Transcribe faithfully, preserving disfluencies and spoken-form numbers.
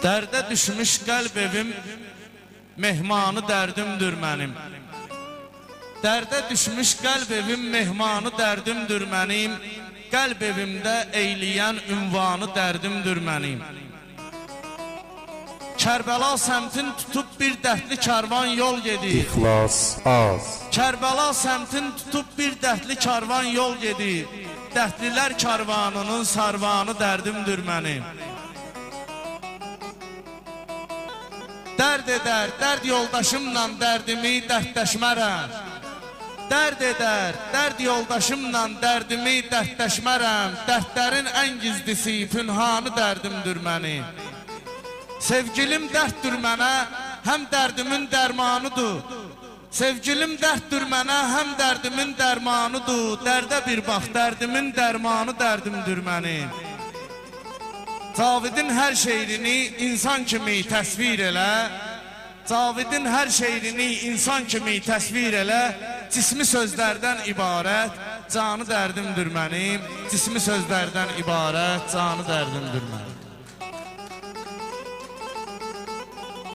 Dərdə düşmüş qəlb evim, mehmanı dərdimdir mənim. Dərdə düşmüş qəlb evim, mehmanı dərdimdir mənim. Qəlb evimdə eyləyən ünvanı dərdimdir mənim. Kərbəla səmtin tutub bir dəhtli karvan yol gedir. İxlas az. Kərbəla səmtin tutub bir dəhtli karvan yol gedir. Dəhtlilər karvanının sarvanı dərdimdir mənim. Dərd edər, dərd yoldaşımla dərdimi dərdləşmərəm. Dərd edər, dərd yoldaşımla dərdimi dərdləşmərəm. Dərdlərin ən gizlisi, pünhanı dərdimdir mənim. Sevgilim dərddir mənə, həm dərdimin dərmanıdır. Sevgilim dərddir mənə, həm dərdimin dərmanıdır. Dərdə bir bax, dərdimin dərmanı dərdimdir mənim. Cavidin hər şeirini insan kimi təsvir elə. Cavidin hər şeirini insan kimi təsvir elə. Cismi sözlərdən ibarət, canı dərdimdir mənim. Cismi sözlərdən ibarət, canı dərdimdir mənim.